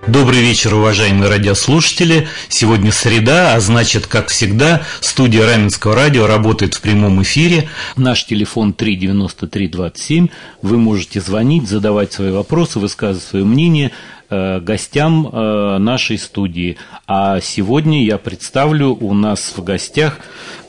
Добрый вечер, уважаемые радиослушатели. Сегодня среда, а значит, как всегда, студия Раменского радио работает в прямом эфире. Наш телефон 39327. Вы можете звонить, задавать свои вопросы, высказывать свое мнение гостям нашей студии. А сегодня я представлю у нас в гостях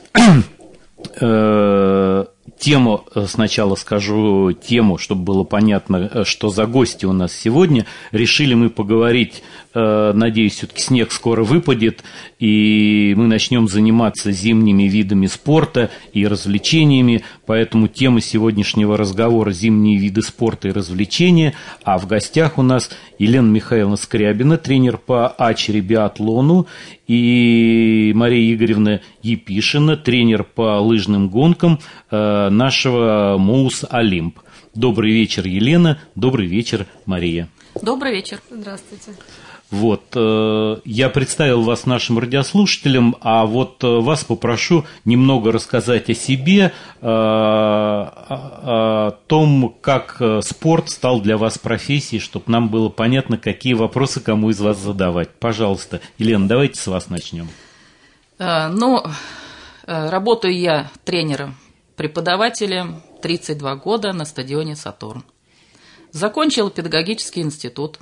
тему, сначала скажу тему, чтобы было понятно, что за гости у нас сегодня. Решили мы поговорить, надеюсь, все-таки снег скоро выпадет, и мы начнем заниматься зимними видами спорта и развлечениями, поэтому тема сегодняшнего разговора – зимние виды спорта и развлечения, а в гостях у нас Елена Михайловна Скрябина, тренер по ачери-биатлону, и Мария Игоревна Епишина, тренер по лыжным гонкам нашего МОУС «Олимп». Добрый вечер, Елена. Добрый вечер, Мария. Добрый вечер. Здравствуйте. Вот, я представил вас нашим радиослушателям, а вот вас попрошу немного рассказать о себе, о том, как спорт стал для вас профессией, чтобы нам было понятно, какие вопросы кому из вас задавать. Пожалуйста, Елена, давайте с вас начнем. Работаю я тренером-преподавателем 32 года на стадионе «Сатурн». Закончила педагогический институт.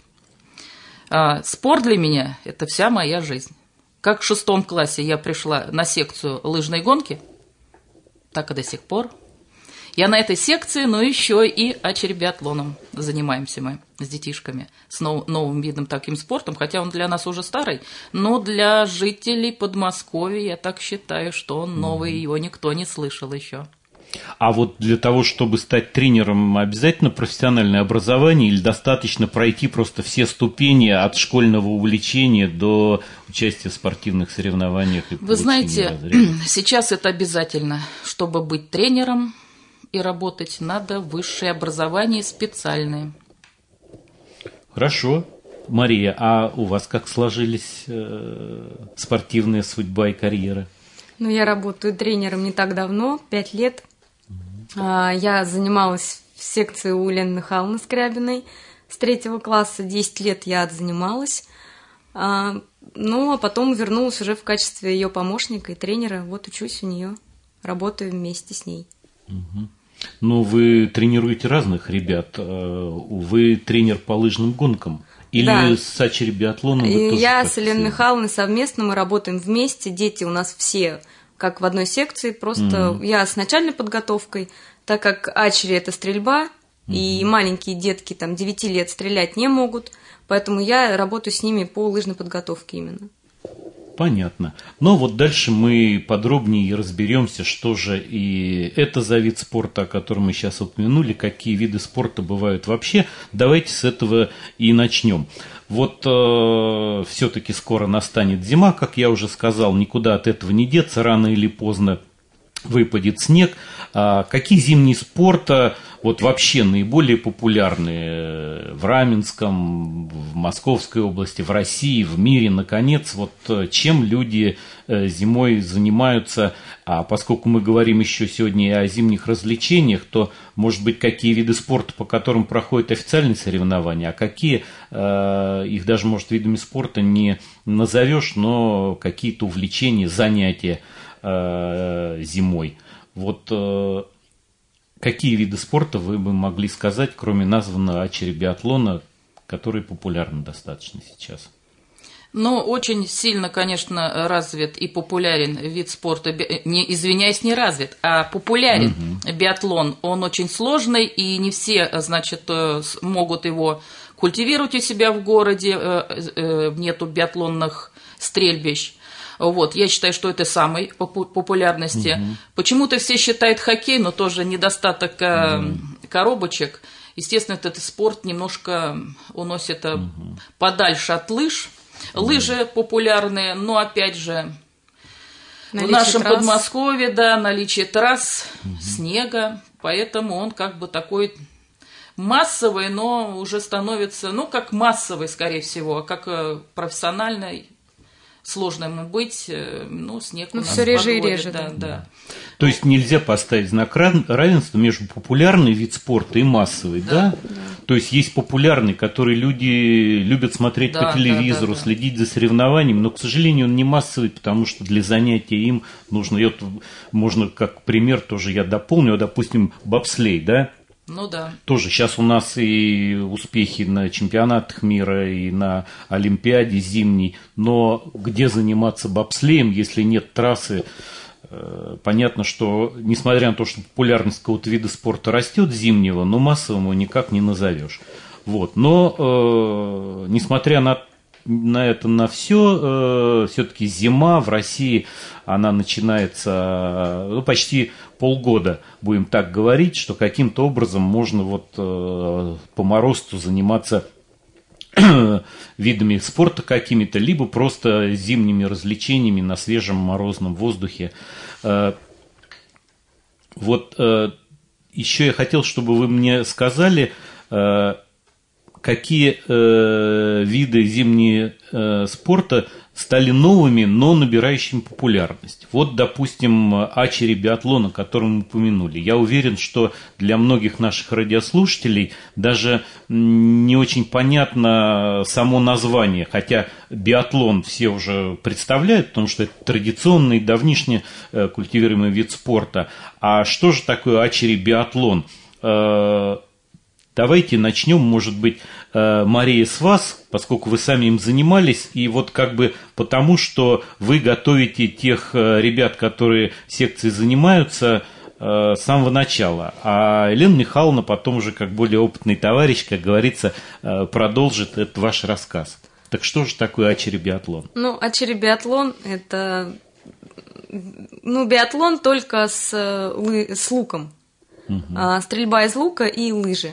Спорт для меня – это вся моя жизнь. Как в 6 классе я пришла на секцию лыжной гонки, так и до сих пор. Я на этой секции, но еще и ачери-биатлоном занимаемся мы с детишками, с новым видом таким спортом, хотя он для нас уже старый, но для жителей Подмосковья, я так считаю, что он новый, его никто не слышал еще. А вот для того, чтобы стать тренером, обязательно профессиональное образование или достаточно пройти просто все ступени от школьного увлечения до участия в спортивных соревнованиях? Вы знаете, сейчас это обязательно. Чтобы быть тренером и работать, надо высшее образование специальное. Хорошо. Мария, а у вас как сложились спортивная судьба и карьера? Я работаю тренером не так давно, 5 лет. Я занималась в секции у Елены Михайловны Скрябиной с 3 класса, 10 лет я отзанималась, а потом вернулась уже в качестве ее помощника и тренера, вот учусь у нее, работаю вместе с ней. Ну, вы тренируете разных ребят, вы тренер по лыжным гонкам? Или да. С ачери-биатлоном вы тоже? Я с Еленой Михайловной совместно, мы работаем вместе, дети у нас все как в одной секции, просто я с начальной подготовкой, так как ачери – это стрельба, и маленькие детки там 9 лет стрелять не могут, поэтому я работаю с ними по лыжной подготовке именно. Понятно. Но вот дальше мы подробнее разберемся, что же и это за вид спорта, о котором мы сейчас упомянули, какие виды спорта бывают вообще. Давайте с этого и начнем. Вот все-таки скоро настанет зима, как я уже сказал, никуда от этого не деться, рано или поздно выпадет снег. Какие зимние спорта вот вообще наиболее популярны в Раменском, в Московской области, в России, в мире, наконец, вот чем люди зимой занимаются, а поскольку мы говорим еще сегодня и о зимних развлечениях, то, может быть, какие виды спорта, по которым проходят официальные соревнования, а какие, их даже, может, видами спорта не назовешь, но какие-то увлечения, занятия зимой. Вот какие виды спорта вы бы могли сказать, кроме названного ачери-биатлона, который популярен достаточно сейчас? Очень сильно, конечно, развит и популярен вид спорта, не развит, а популярен биатлон. Он очень сложный, и не все, могут его культивировать у себя в городе, нету биатлонных стрельбищ. Я считаю, что это самый популярности. Почему-то все считают хоккей, но тоже недостаток коробочек. Естественно, этот спорт немножко уносит подальше от лыж. Лыжи популярные, но опять же наличие в нашем трасс. Подмосковье, наличие трасс, снега, поэтому он как бы такой массовый, но уже становится, как массовый, скорее всего, как профессиональный сложно ему быть, ну, снег у нас все реже и подводит, реже. Да. То есть нельзя поставить знак равенства между популярный вид спорта и массовый, да? То есть есть популярный, который люди любят смотреть по телевизору, следить за соревнованиями, но, к сожалению, он не массовый, потому что для занятия им нужно, можно как пример тоже я дополню, допустим, бобслей, да? Ну да. Тоже сейчас у нас и успехи на чемпионатах мира, и на Олимпиаде зимней, но где заниматься бобслеем, если нет трассы? Понятно, что несмотря на то, что популярность какого-то вида спорта растет зимнего, но массовым его никак не назовешь. Вот. Но несмотря на это, на все, все-таки зима в России, она начинается почти полгода, будем так говорить, что каким-то образом можно вот по морозу заниматься видами спорта какими-то, либо просто зимними развлечениями на свежем морозном воздухе. Вот еще я хотел, чтобы вы мне сказали, какие виды зимнего спорта стали новыми, но набирающими популярность. Вот, допустим, ачери биатлон, о котором мы упомянули. Я уверен, что для многих наших радиослушателей даже не очень понятно само название, хотя биатлон все уже представляют, потому что это традиционный, давнишне культивируемый вид спорта. А что же такое ачери биатлон? Давайте начнем, может быть, Мария, с вас, поскольку вы сами им занимались, и вот как бы потому, что вы готовите тех ребят, которые в секции занимаются, с самого начала. А Елена Михайловна потом уже, как более опытный товарищ, как говорится, продолжит этот ваш рассказ. Так что же такое ачери биатлон? Ну, ачери биатлон – это биатлон только с луком. Стрельба из лука и лыжи.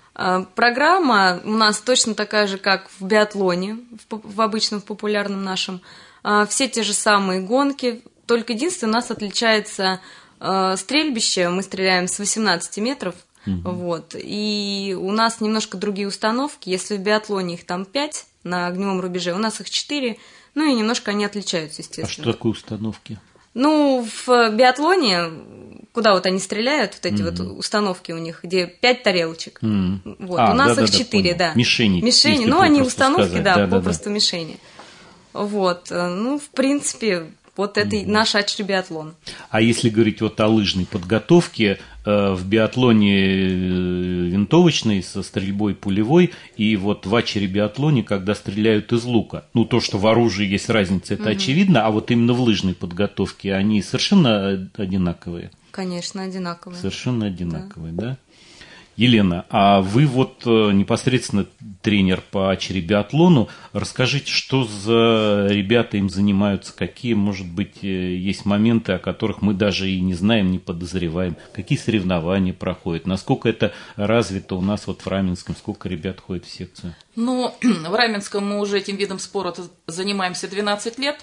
Программа у нас точно такая же, как в биатлоне, в обычном, в популярном нашем. Все те же самые гонки, только единственное, у нас отличается стрельбище, мы стреляем с 18 метров, вот, и у нас немножко другие установки. Если в биатлоне их там 5 на огневом рубеже, у нас их 4, ну и немножко они отличаются, естественно. А что такое установки? Ну, в биатлоне, куда вот они стреляют, вот эти вот установки у них, где 5 тарелочек. Вот. У нас их 4, да. Мишени. Ну, они установки, сказать. Попросту мишени. Вот. Ну, в принципе, вот это наш ачери биатлон. А если говорить вот о лыжной подготовке, в биатлоне винтовочной со стрельбой пулевой и вот в ачери биатлоне, когда стреляют из лука. Ну, то, что в оружии есть разница, это очевидно, а вот именно в лыжной подготовке они совершенно одинаковые? Конечно, одинаковые. Совершенно одинаковые, да? Елена, а вы вот непосредственно тренер по ачери биатлону, расскажите, что за ребята им занимаются, какие, может быть, есть моменты, о которых мы даже и не знаем, не подозреваем, какие соревнования проходят, насколько это развито у нас вот в Раменском, сколько ребят ходит в секцию? Ну, в Раменском мы уже этим видом спорта занимаемся 12 лет.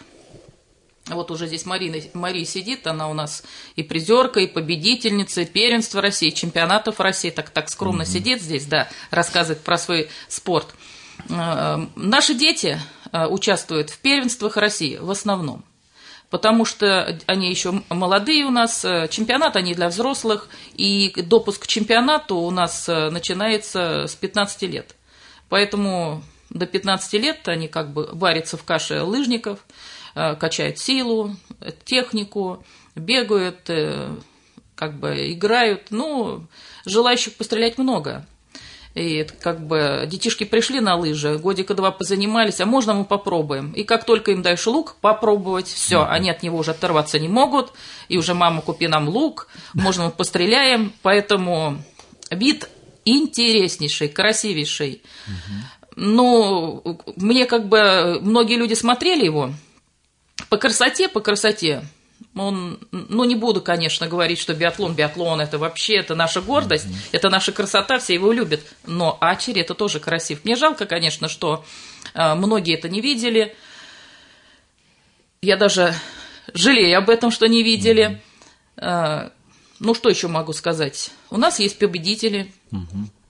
Вот уже здесь Мария сидит, она у нас и призерка, и победительница, и первенства России, чемпионатов России, так скромно сидит здесь, да, рассказывает про свой спорт. Наши дети участвуют в первенствах России в основном, потому что они еще молодые у нас, чемпионат они для взрослых, и допуск к чемпионату у нас начинается с 15 лет. Поэтому до 15 лет они как бы варятся в каше лыжников, качают силу, технику, бегают, как бы играют. Ну, желающих пострелять много. И как бы детишки пришли на лыжи, годика 2 позанимались, а можно мы попробуем? И как только им даешь лук попробовать, все, они от него уже оторваться не могут, и уже мама, купи нам лук, можно мы постреляем. Поэтому вид интереснейший, красивейший. Но мне как бы многие люди смотрели его. По красоте, он, ну, не буду, конечно, говорить, что биатлон, это вообще, это наша гордость, это наша красота, все его любят, но ачери это тоже красив. Мне жалко, конечно, что многие это не видели, я даже жалею об этом, что не видели. Ну, что еще могу сказать? У нас есть победители,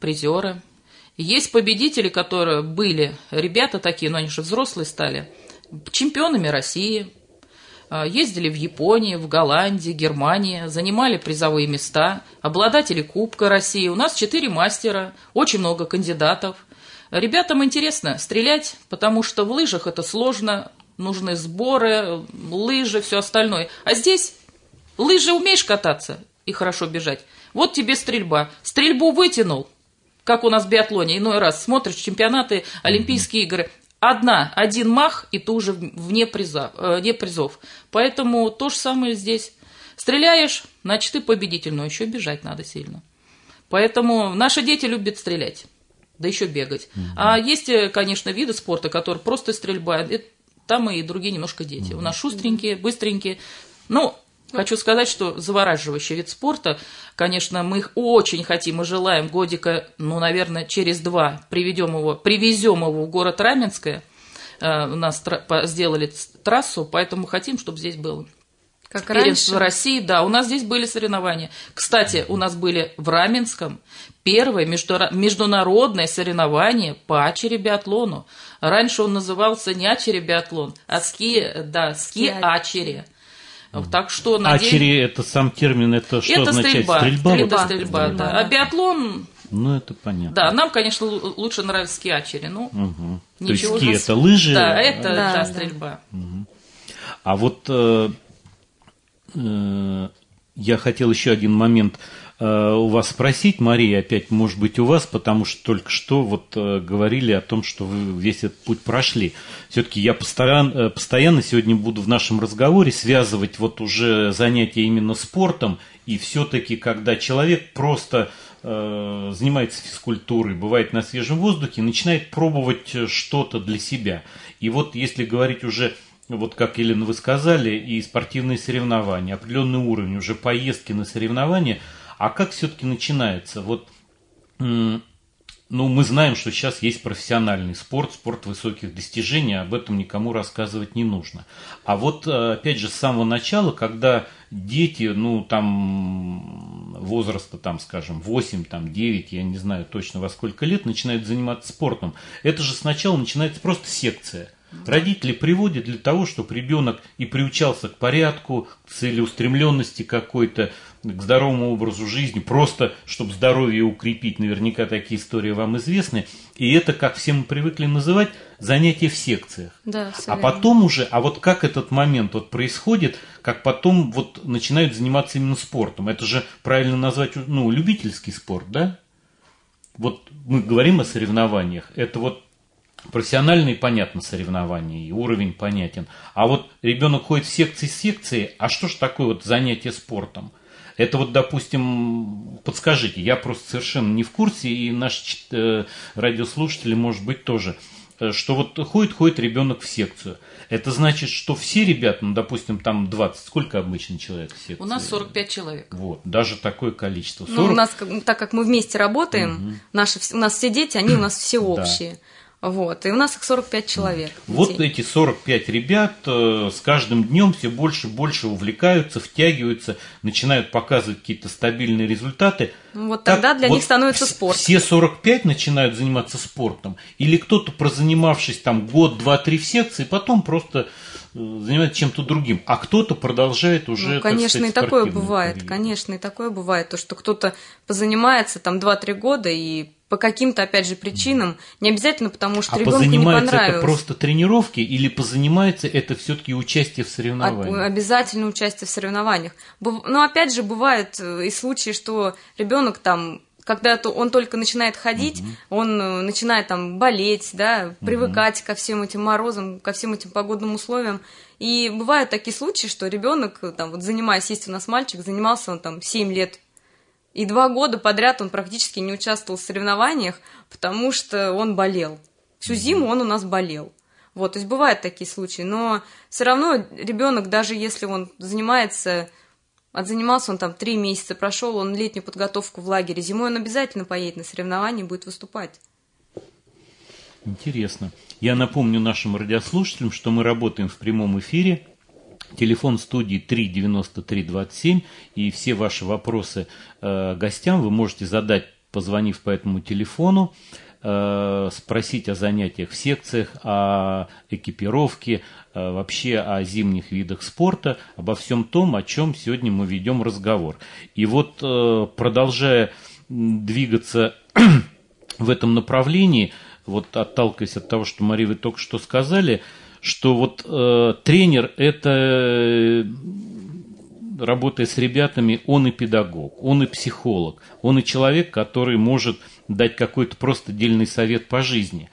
призеры, есть победители, которые были, ребята такие, но они же взрослые стали, чемпионами России. Ездили в Японию, в Голландию, Германию, занимали призовые места, обладатели Кубка России. У нас 4 мастера, очень много кандидатов. Ребятам интересно стрелять, потому что в лыжах это сложно, нужны сборы, лыжи, все остальное. А здесь лыжи умеешь кататься и хорошо бежать. Вот тебе стрельба. Стрельбу вытянул, как у нас в биатлоне. Иной раз смотришь чемпионаты, Олимпийские игры. Один мах, и ты уже вне призов. Поэтому то же самое здесь. Стреляешь, значит, ты победитель, но еще бежать надо сильно. Поэтому наши дети любят стрелять, да еще бегать. А есть, конечно, виды спорта, которые просто стрельба. Там и другие немножко дети. У нас шустренькие, быстренькие. Ну, хочу сказать, что завораживающий вид спорта, конечно, мы их очень хотим и желаем годика, наверное, через 2 привезем его в город Раменское. У нас сделали трассу, поэтому хотим, чтобы здесь было. Как Первенство раньше? России, да, у нас здесь были соревнования. Кстати, у нас были в Раменском первые международные соревнования по ачери-биатлону. Раньше он назывался не ачери-биатлон, а ски-ачери. Так что Ачери, это сам термин, это что это означает? Стрельба, Вот? стрельба, да. А биатлон, Ну, это понятно. да, нам, конечно, лучше нравится ски-ачери. Ну, То есть ничего ски же. это лыжи? Да, это Да. стрельба. А вот я хотел еще один момент у вас спросить, Мария, опять, может быть, у вас, потому что только что вот говорили о том, что вы весь этот путь прошли. Все-таки я постоянно сегодня буду в нашем разговоре связывать вот уже занятия именно спортом, и все-таки, когда человек просто занимается физкультурой, бывает на свежем воздухе, начинает пробовать что-то для себя. И вот если говорить уже, вот как, Елена, вы сказали, и спортивные соревнования, определенный уровень, уже поездки на соревнования, а как все-таки начинается? Вот, ну, мы знаем, что сейчас есть профессиональный спорт, спорт высоких достижений, об этом никому рассказывать не нужно. А вот, опять же, с самого начала, когда дети, ну, там, возраста, там, скажем, 8, там, 9, я не знаю точно во сколько лет, начинают заниматься спортом, это же сначала начинается просто секция. Родители приводят для того, чтобы ребенок и приучался к порядку, к целеустремленности какой-то, к здоровому образу жизни, просто чтобы здоровье укрепить. Наверняка такие истории вам известны. И это, как все мы привыкли называть, занятия в секциях. Да, а потом уже, а вот как этот момент вот происходит, как потом вот начинают заниматься именно спортом. Это же правильно назвать, ну, любительский спорт, да? Вот мы говорим о соревнованиях. Это вот профессиональные, понятно, соревнования, и уровень понятен. А вот ребенок ходит в секции, а что ж такое вот занятие спортом? Это вот, допустим, подскажите, я просто совершенно не в курсе, и наши радиослушатели, может быть, тоже, что вот ходит ребенок в секцию. Это значит, что все ребята, ну, допустим, там 20, сколько обычно человек в секции? У нас 45 человек. Вот, даже такое количество. 40... Ну, у нас, так как мы вместе работаем, у нас все дети, они у нас все общие. Вот, и у нас их 45 человек. Вот эти 45 ребят с каждым днем все больше и больше увлекаются, втягиваются, начинают показывать какие-то стабильные результаты. Ну, вот тогда так, для вот них становится спорт. Все 45 начинают заниматься спортом? Или кто-то, прозанимавшись там год, два, три в секции, потом просто занимается чем-то другим, а кто-то продолжает уже, ну, конечно, так сказать, и такое спортивную бывает, карьеру. конечно, и такое бывает, то, что кто-то позанимается там 2-3 года и по каким-то, опять же, причинам, не обязательно потому, что ребенку не позанимается понравилось. это просто тренировки или позанимается это все-таки участие в соревнованиях? Обязательно участие в соревнованиях. Но опять же, бывают и случаи, что ребенок там, когда он только начинает ходить, он начинает там болеть, да, привыкать ко всем этим морозам, ко всем этим погодным условиям. И бывают такие случаи, что ребенок, там, вот занимаясь, есть у нас мальчик, занимался он там 7 лет. И 2 года подряд он практически не участвовал в соревнованиях, потому что он болел. Всю зиму он у нас болел. Вот, то есть бывают такие случаи. Но все равно ребенок, даже если он занимается, отзанимался он там 3 месяца, прошел он летнюю подготовку в лагере, зимой он обязательно поедет на соревнования и будет выступать. Интересно. Я напомню нашим радиослушателям, что мы работаем в прямом эфире. Телефон студии 39327, и все ваши вопросы гостям вы можете задать, позвонив по этому телефону. спросить о занятиях в секциях, о экипировке, вообще о зимних видах спорта, обо всем том, о чем сегодня мы ведем разговор. И вот, продолжая двигаться в этом направлении, вот отталкиваясь от того, что, Мария, вы только что сказали, что вот тренер – это, работая с ребятами, он и педагог, он и психолог, он и человек, который может дать какой-то просто дельный совет по жизни.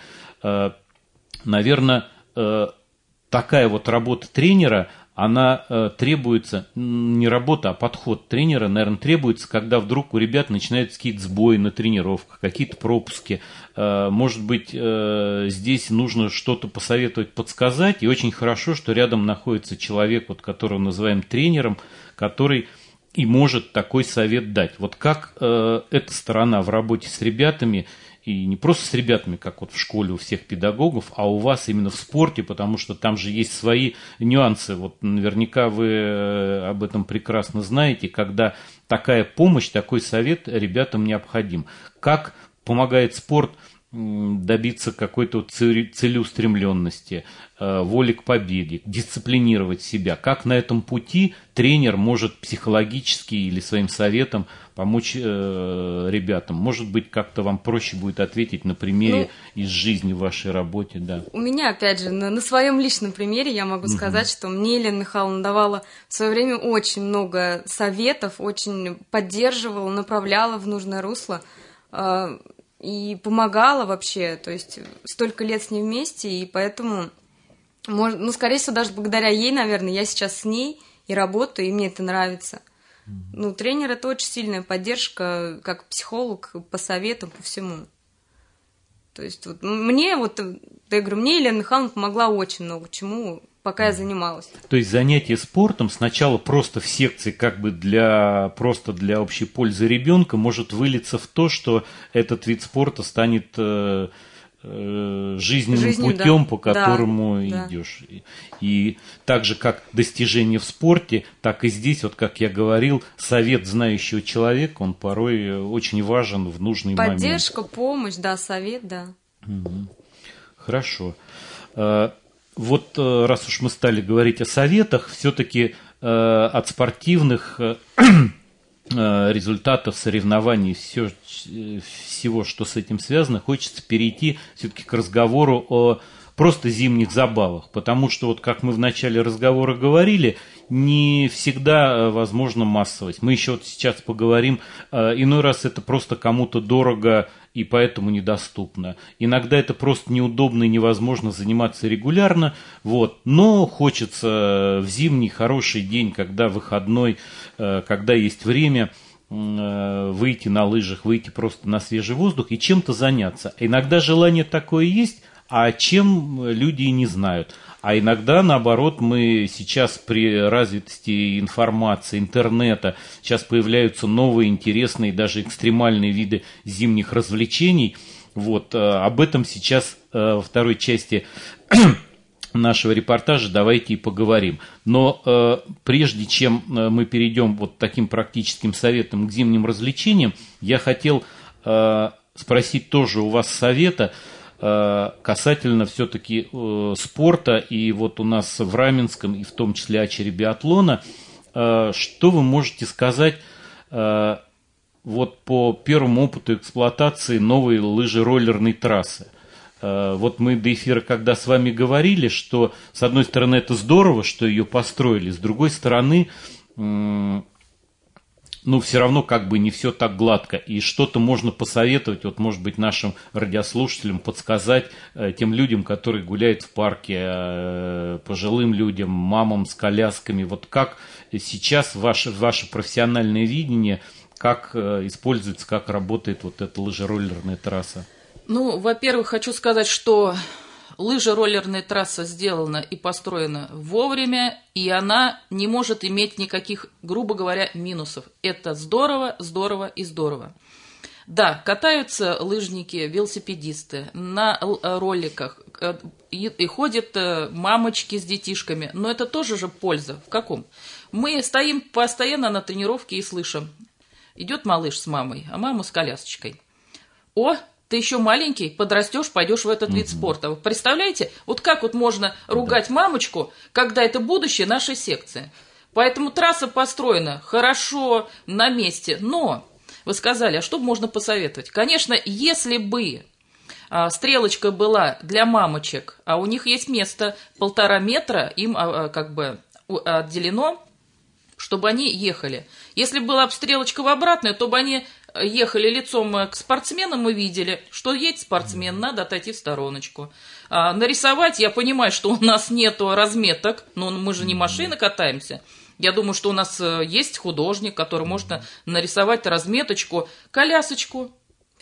Наверное, такая вот работа тренера, она требуется, не работа, а подход тренера, наверное, требуется, когда вдруг у ребят начинаются какие-то сбои на тренировках, какие-то пропуски. Может быть, здесь нужно что-то посоветовать, подсказать, и очень хорошо, что рядом находится человек, вот, которого называем тренером, который и может такой совет дать. Вот как эта сторона в работе с ребятами, и не просто с ребятами, как вот в школе у всех педагогов, а у вас именно в спорте, потому что там же есть свои нюансы. Вот наверняка вы об этом прекрасно знаете, когда такая помощь, такой совет ребятам необходим. Как помогает спорт добиться какой-то целеустремленности, воли к победе, дисциплинировать себя. Как на этом пути тренер может психологически или своим советом помочь ребятам? Может быть, как-то вам проще будет ответить на примере из жизни в вашей работе? Да. У меня, опять же, на своем личном примере я могу сказать, что мне Елена Михайловна давала в свое время очень много советов, очень поддерживала, направляла в нужное русло. И помогала вообще, то есть столько лет с ней вместе, и поэтому, скорее всего, даже благодаря ей, наверное, я сейчас с ней и работаю, и мне это нравится. Тренер – это очень сильная поддержка, как психолог, по советам, по всему. То есть мне Елена Михайловна помогла очень много чему, пока я занималась. То есть занятие спортом сначала просто в секции, как бы просто для общей пользы ребенка, может вылиться в то, что этот вид спорта станет жизненным путем, да, по которому идешь. И так же, как достижение в спорте, так и здесь, вот как я говорил, совет знающего человека, он порой очень важен в нужный момент. Поддержка, помощь, да, совет, да. Хорошо. Вот раз уж мы стали говорить о советах, все-таки от спортивных результатов соревнований, всего, что с этим связано, хочется перейти все-таки к разговору о просто зимних забавах, потому что, вот как мы в начале разговора говорили, не всегда возможна массовость. Мы еще вот сейчас поговорим, иной раз это просто кому-то дорого и поэтому недоступно. Иногда это просто неудобно и невозможно заниматься регулярно, но хочется в зимний хороший день, когда выходной, когда есть время, выйти на лыжах, выйти просто на свежий воздух и чем-то заняться. Иногда желание такое есть, а чем люди и не знают. А иногда, наоборот, мы сейчас при развитости информации, интернета, сейчас появляются новые, интересные, даже экстремальные виды зимних развлечений. Об этом сейчас во второй части нашего репортажа давайте и поговорим. Но прежде чем мы перейдем таким практическим советом к зимним развлечениям, я хотел спросить тоже у вас совета касательно все-таки спорта, и у нас в Раменском, и в том числе Ачере биатлона, что вы можете сказать по первому опыту эксплуатации новой лыжероллерной трассы? Мы до эфира когда с вами говорили, что с одной стороны это здорово, что ее построили, с другой стороны все равно не все так гладко, и что-то можно посоветовать, может быть, нашим радиослушателям, подсказать тем людям, которые гуляют в парке, пожилым людям, мамам с колясками. Как сейчас ваше профессиональное видение, как используется, как работает эта лыжероллерная трасса? Во-первых, хочу сказать, что лыжероллерная трасса сделана и построена вовремя, и она не может иметь никаких, грубо говоря, минусов. Это здорово, здорово и здорово. Да, катаются лыжники, велосипедисты на роликах, и ходят мамочки с детишками, но это тоже же польза. В каком? Мы стоим постоянно на тренировке и слышим: идет малыш с мамой, а мама с колясочкой. ты еще маленький, подрастешь, пойдешь в этот вид спорта. Вы представляете, вот как вот можно ругать мамочку, когда это будущее нашей секции? Поэтому трасса построена хорошо, на месте, но вы сказали, а что можно посоветовать? Конечно, если бы стрелочка была для мамочек, а у них есть место 1,5 метра, им как бы отделено, чтобы они ехали. Если была бы стрелочка в обратную, то бы они ехали лицом к спортсменам и видели, что едет спортсмен, надо отойти в стороночку. Нарисовать, я понимаю, что у нас нету разметок, но мы же не машины катаемся. Я думаю, что у нас есть художник, который может нарисовать разметочку, колясочку,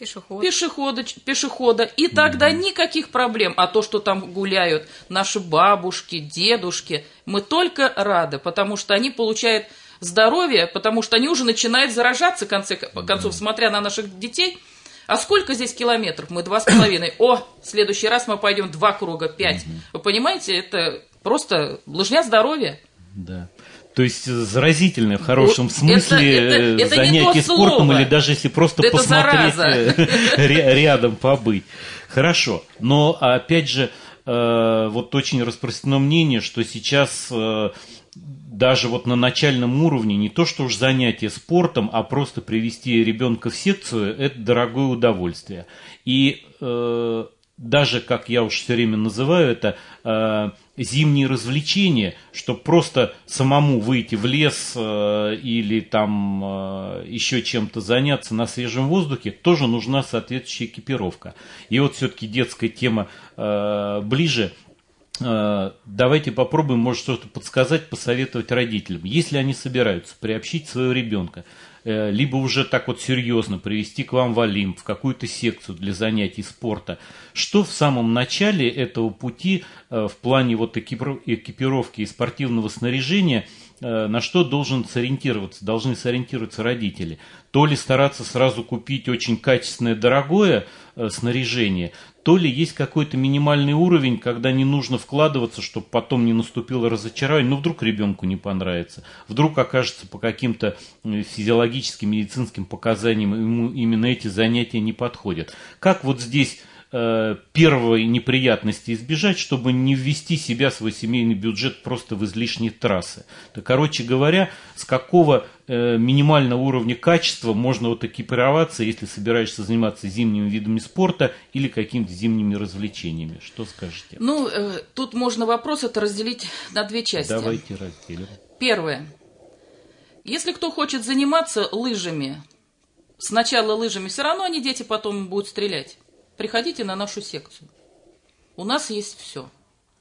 пешехода, и тогда никаких проблем. А то, что там гуляют наши бабушки, дедушки, мы только рады, потому что они получают здоровье, потому что они уже начинают заражаться, в конце концов, смотря на наших детей. А сколько здесь километров? Мы 2,5. О, в следующий раз мы пойдем 2 круга, 5. Вы понимаете, это просто лыжня здоровья. Да. То есть заразительное в хорошем смысле это занятие спортом, или даже если просто это посмотреть рядом, побыть. Хорошо, но опять же, вот очень распространено мнение, что сейчас даже вот на начальном уровне не то, что уж занятие спортом, а просто привести ребенка в секцию – это дорогое удовольствие. И даже, как я уж все время называю это, зимние развлечения, чтобы просто самому выйти в лес или там еще чем-то заняться на свежем воздухе, тоже нужна соответствующая экипировка. И вот все-таки детская тема ближе. Давайте попробуем, может, что-то подсказать, посоветовать родителям. Если они собираются приобщить своего ребенка, либо уже так вот серьезно привести к вам в Олимп, в какую-то секцию для занятий спорта, что в самом начале этого пути в плане вот экипировки и спортивного снаряжения, на что должны сориентироваться родители? То ли стараться сразу купить очень качественное, дорогое снаряжение, то ли есть какой-то минимальный уровень, когда не нужно вкладываться, чтобы потом не наступило разочарование, но вдруг ребенку не понравится, вдруг окажется по каким-то физиологическим, медицинским показаниям ему именно эти занятия не подходят. Как вот здесь первой неприятности избежать, чтобы не ввести себя, свой семейный бюджет просто в излишние трассы? То, короче говоря, с какого минимального уровня качества можно вот экипироваться, если собираешься заниматься зимними видами спорта или какими-то зимними развлечениями? Что скажете? Ну, тут можно вопрос это разделить на 2 части. Давайте разделим. Первое. Если кто хочет заниматься лыжами, сначала лыжами, все равно они, дети, потом будут стрелять. Приходите на нашу секцию. У нас есть все.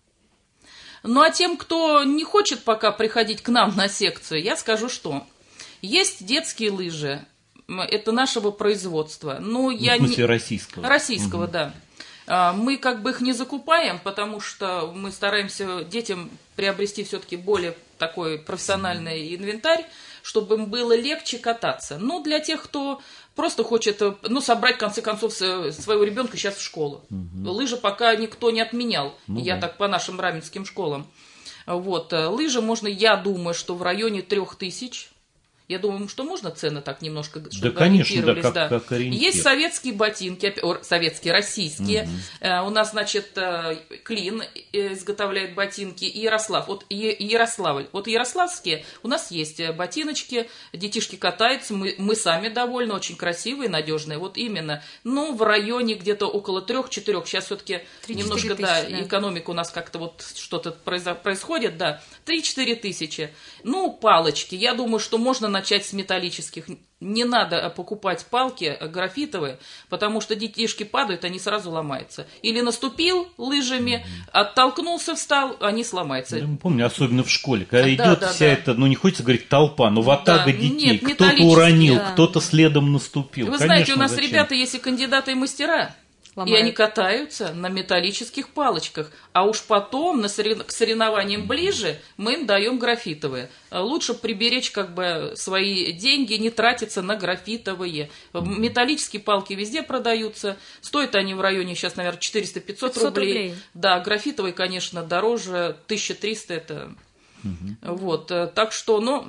Ну, а тем, кто не хочет пока приходить к нам на секцию, я скажу, что есть детские лыжи. Это нашего производства. Ну, в смысле российского? Российского, да. Мы как бы их не закупаем, потому что мы стараемся детям приобрести все-таки более такой профессиональный инвентарь, чтобы им было легче кататься. Ну, для тех, кто просто хочет, собрать, в конце концов, своего ребенка сейчас в школу. Лыжи пока никто не отменял, так по нашим раменским школам. Вот, лыжи можно, я думаю, что в районе 3000. Я думаю, что можно цены так немножко, чтобы ориентировались. Как ориентир. Есть советские ботинки, советские, российские. У нас, значит, Клин изготовляет ботинки, и Ярослав. Вот Ярославль. Вот ярославские у нас есть ботиночки, детишки катаются, мы сами довольны, очень красивые, надежные. Вот именно. Ну, в районе где-то около 3-4. Сейчас все-таки немножко, экономика у нас как-то вот что-то происходит, 3-4 тысячи. Ну, палочки. Я думаю, что можно начать с металлических. Не надо покупать палки графитовые, потому что детишки падают, они сразу ломаются. Или наступил лыжами, оттолкнулся, встал, они сломаются. Я помню, особенно в школе, когда идет вся эта, не хочется говорить толпа, но ватага детей. Нет, кто-то уронил, кто-то следом наступил. Вы знаете, у нас ребята есть и кандидаты, и мастера. И они катаются на металлических палочках. А уж потом, к соревнованиям ближе, мы им даем графитовые. Лучше приберечь свои деньги, не тратиться на графитовые. Металлические палки везде продаются. Стоят они в районе сейчас, наверное, 400-500 рублей. Да, графитовые, конечно, дороже. 1300 это... Вот, так что,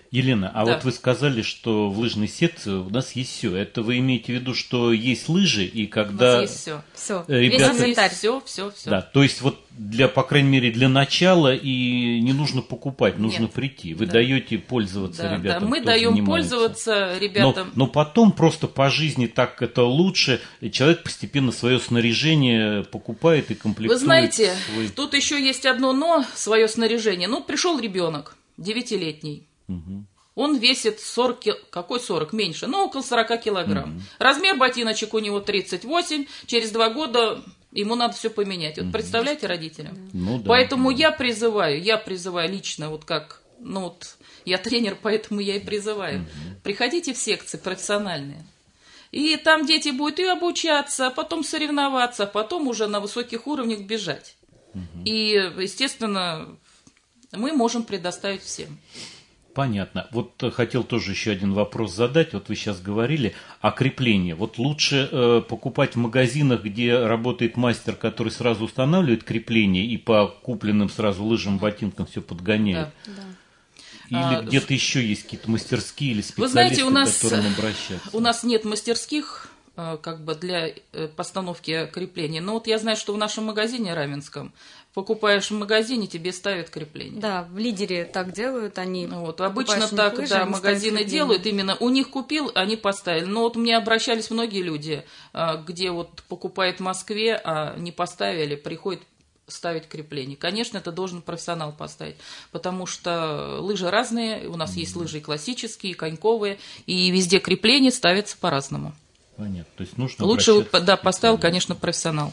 Елена, а Да. вот вы сказали, что в лыжной секции у нас есть все. Это вы имеете в виду, что есть лыжи, и У когда нас есть все. Все, ребята- весь инвентарь. Все. Да, то есть вот по крайней мере, для начала и не нужно покупать, нужно Нет. прийти. Вы Да. даете пользоваться Да, ребятам. мы кто даем занимается. пользоваться ребятам. Но потом просто по жизни так это лучше, и человек постепенно свое снаряжение покупает и комплектует. Вы знаете, свой... тут еще есть одно но, свое снаряжение. Ну, пришел ребенок, 9-летний. Мгм. Он весит 40, какой 40, меньше, ну, около 40 килограмм. Размер ботиночек у него 38, через 2 года ему надо все поменять. Вот представляете родителям? Ну да. Поэтому я призываю лично, вот как, ну вот, я тренер, поэтому я и призываю. Приходите в секции профессиональные. И там дети будут и обучаться, а потом соревноваться, а потом уже на высоких уровнях бежать. И, естественно, мы можем предоставить всем. Понятно. Вот хотел тоже еще один вопрос задать. Вот вы сейчас говорили о креплении. Вот лучше покупать в магазинах, где работает мастер, который сразу устанавливает крепление и по купленным сразу лыжам, ботинкам все подгоняет. Да. Или где-то еще есть какие-то мастерские или специалисты, Вы знаете, к которым обращаться? у нас нет мастерских как бы для постановки крепления. Но вот я знаю, что в нашем магазине раменском покупаешь в магазине, тебе ставят крепление. Да, в лидере так делают, они. Вот, обычно покупаешь у них так, лыжи, да, они магазины ставят крепление. делают, именно у них купил, они поставили. Но вот мне обращались многие люди, где вот покупают в Москве, а не поставили, приходят ставить крепление. Конечно, это должен профессионал поставить, потому что лыжи разные, у нас есть лыжи и классические, и коньковые, и везде крепление ставится по-разному. Понятно. То есть нужно Лучше, обращаться да, к поставил, специалисту. конечно, профессионал.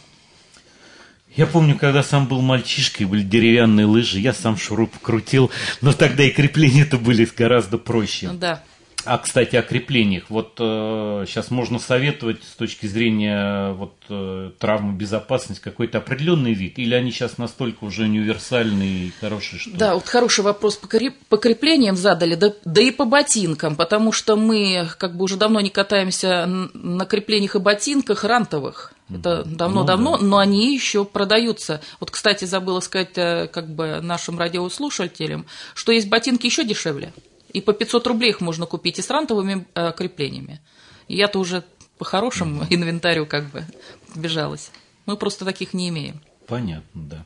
Я помню, когда сам был мальчишкой, были деревянные лыжи, я сам шуруп крутил, но тогда и крепления-то были гораздо проще. Да. А, кстати, о креплениях. Вот сейчас можно советовать с точки зрения травмы безопасности какой-то определенный вид? Или они сейчас настолько уже универсальные и хорошие, что... Да, вот хороший вопрос по креплениям задали, да и по ботинкам, потому что мы как бы уже давно не катаемся на креплениях и ботинках рантовых. Это давно-давно, но они еще продаются. Вот, кстати, забыла сказать как бы нашим радиослушателям, что есть ботинки еще дешевле. И по 500 рублей их можно купить и с рантовыми креплениями. И я-то уже по хорошему инвентарю как бы бежалась. Мы просто таких не имеем. Понятно,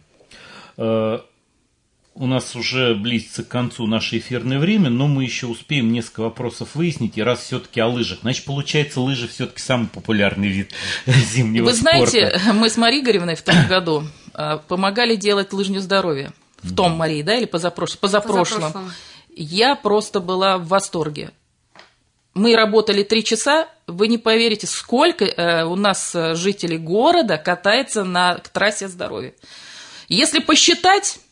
да. У нас уже близится к концу наше эфирное время, но мы еще успеем несколько вопросов выяснить. И раз все-таки о лыжах. Значит, получается, лыжи все-таки самый популярный вид зимнего спорта. Вы знаете, мы с Марией Игоревной в том году помогали делать лыжню здоровья. В том, Марии, да, или позапрошлом. Я просто была в восторге. Мы работали 3 часа, вы не поверите, сколько у нас жителей города катается на трассе здоровья. Если посчитать,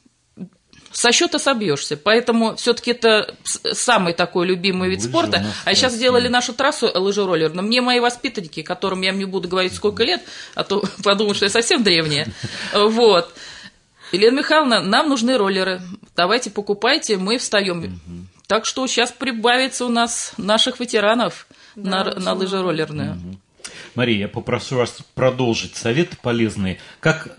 со счета собьешься. Поэтому все-таки это самый такой любимый вид Лыжи спорта. у нас А сейчас красивые. сделали нашу трассу лыжероллерную. Мне мои воспитанники, которым я не буду говорить сколько лет, а то подумают, что я совсем древняя. Вот. Елена Михайловна, нам нужны роллеры. Давайте покупайте, мы встаем. Так что сейчас прибавится у нас наших ветеранов на лыжероллерную. Мария, я попрошу вас продолжить советы полезные. Как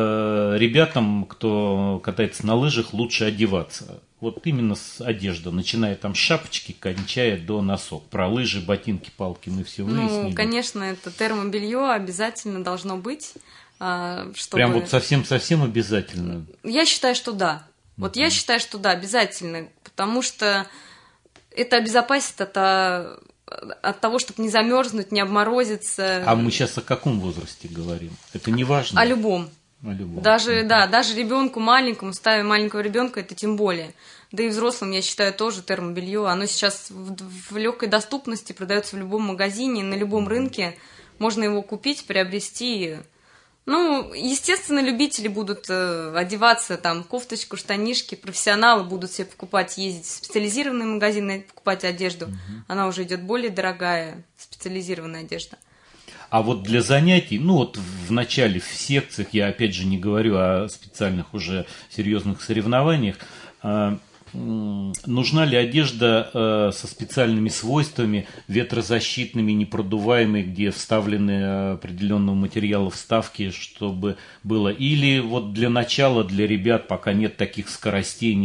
ребятам, кто катается на лыжах, лучше одеваться? Вот именно с одежды, начиная там с шапочки, кончая до носок. Про лыжи, ботинки, палки мы все выяснили. Ну, конечно, это термобелье обязательно должно быть. Чтобы... Прям вот совсем-совсем обязательно? Я считаю, что да. Вот я считаю, что да, обязательно. Потому что это обезопасит от того, чтобы не замерзнуть, не обморозиться. А мы сейчас о каком возрасте говорим? Это не важно? О любом. О любом. Даже ребенку маленькому, ставя маленького ребенка, это тем более. Да и взрослым, я считаю, тоже термобелье. Оно сейчас в легкой доступности продается в любом магазине, на любом рынке. Можно его купить, приобрести. Ну, естественно, любители будут одеваться, там, кофточку, штанишки, профессионалы будут себе покупать, ездить в специализированные магазины, покупать одежду. Она уже идет более дорогая, специализированная одежда. А вот для занятий, ну вот в начале, в секциях, я опять же не говорю о специальных уже серьезных соревнованиях, нужна ли одежда со специальными свойствами, ветрозащитными, непродуваемой, где вставлены определенного материала вставки, чтобы было? Или вот для начала, для ребят, пока нет таких скоростей, нет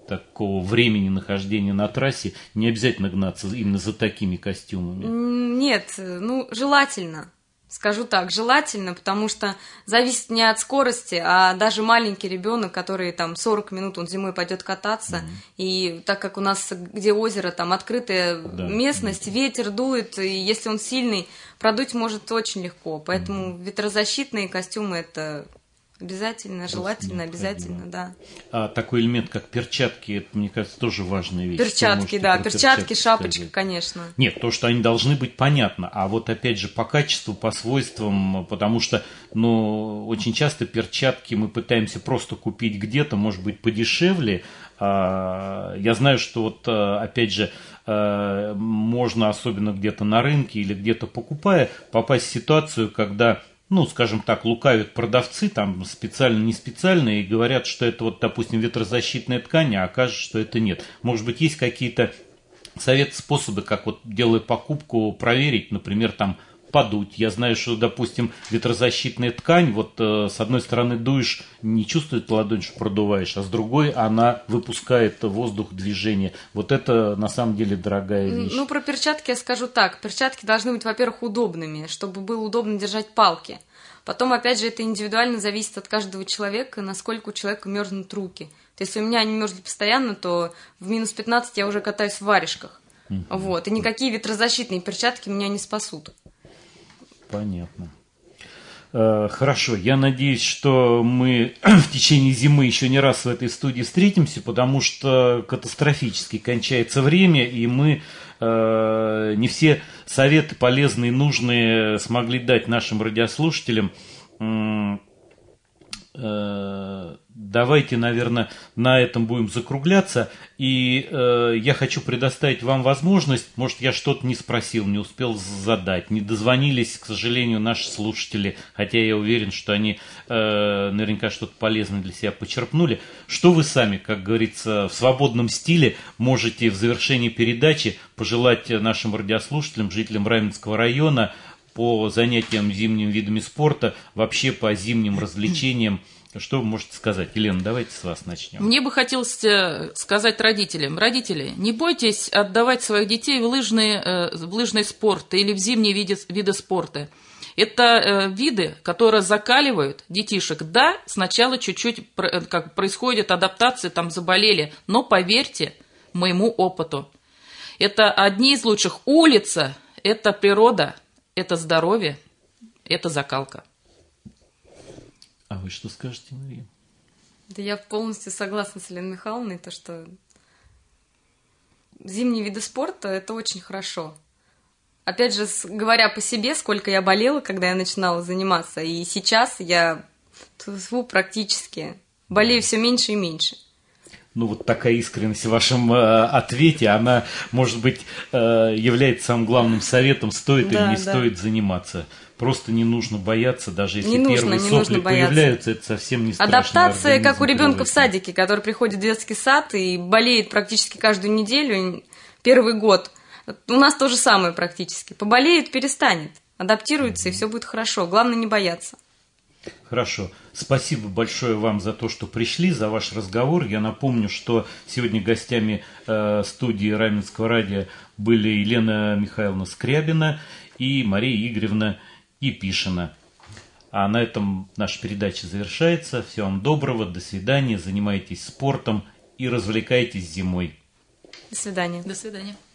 такого времени нахождения на трассе, не обязательно гнаться именно за такими костюмами? Нет, желательно. Скажу так, желательно, потому что зависит не от скорости, а даже маленький ребенок, который там 40 минут он зимой пойдет кататься, и так как у нас где озеро, там открытая местность, ветер дует, и если он сильный, продуть может очень легко. Поэтому ветрозащитные костюмы это обязательно, желательно, обязательно, да. А такой элемент, как перчатки, это, мне кажется, тоже важная вещь. Перчатки, да, перчатки, шапочка, сказать? Конечно. Нет, то, что они должны быть, понятно. А вот опять же по качеству, по свойствам, потому что, очень часто перчатки мы пытаемся просто купить где-то, может быть, подешевле. Я знаю, что вот, опять же, можно, особенно где-то на рынке или где-то покупая, попасть в ситуацию, когда скажем так, лукавят продавцы, там специально, не специально, и говорят, что это вот, допустим, ветрозащитная ткань, а окажется, что это нет. Может быть, есть какие-то советы, способы, как вот, делая покупку, проверить, например, там, подуть. Я знаю, что, допустим, ветрозащитная ткань, вот с одной стороны дуешь, не чувствует ладонь, что продуваешь, а с другой она выпускает воздух, движение. Вот это на самом деле дорогая вещь. Про перчатки я скажу так. Перчатки должны быть, во-первых, удобными, чтобы было удобно держать палки. Потом, опять же, это индивидуально зависит от каждого человека, насколько у человека мерзнут руки. То есть, если у меня они мерзнут постоянно, то в минус 15 я уже катаюсь в варежках. Вот. И никакие ветрозащитные перчатки меня не спасут. Понятно. Хорошо, я надеюсь, что мы в течение зимы еще не раз в этой студии встретимся, потому что катастрофически кончается время, и мы не все советы полезные, нужные смогли дать нашим радиослушателям. Давайте, наверное, на этом будем закругляться. И я хочу предоставить вам возможность, может, я что-то не спросил, не успел задать, не дозвонились, к сожалению, наши слушатели, хотя я уверен, что они наверняка что-то полезное для себя почерпнули. Что вы сами, как говорится, в свободном стиле можете в завершении передачи пожелать нашим радиослушателям, жителям Раменского района, по занятиям зимними видами спорта, вообще по зимним развлечениям? Что вы можете сказать? Елена, давайте с вас начнем. Мне бы хотелось сказать родителям. Родители, не бойтесь отдавать своих детей в лыжный спорт или в зимние виды спорта. Это виды, которые закаливают детишек. Да, сначала чуть-чуть происходит адаптация, там заболели, но поверьте моему опыту. Это одни из лучших. Улица – это природа, это здоровье, это закалка. А вы что скажете, Мария? Да я полностью согласна с Еленой Михайловной, то что зимние виды спорта – это очень хорошо. Опять же, говоря по себе, сколько я болела, когда я начинала заниматься, и сейчас я практически болею все меньше и меньше. Вот такая искренность в вашем ответе, она, может быть, является самым главным советом, стоит или не стоит заниматься. Просто не нужно бояться, даже если первые сопли появляются, это совсем не страшно. Адаптация, как у ребенка в садике, который приходит в детский сад и болеет практически каждую неделю, первый год. У нас то же самое практически. Поболеет, перестанет, адаптируется, и все будет хорошо. Главное не бояться. Хорошо. Спасибо большое вам за то, что пришли, за ваш разговор. Я напомню, что сегодня гостями студии Раменского радио были Елена Михайловна Скрябина и Мария Игоревна Епишина. А на этом наша передача завершается. Всего вам доброго, до свидания, занимайтесь спортом и развлекайтесь зимой. До свидания. До свидания.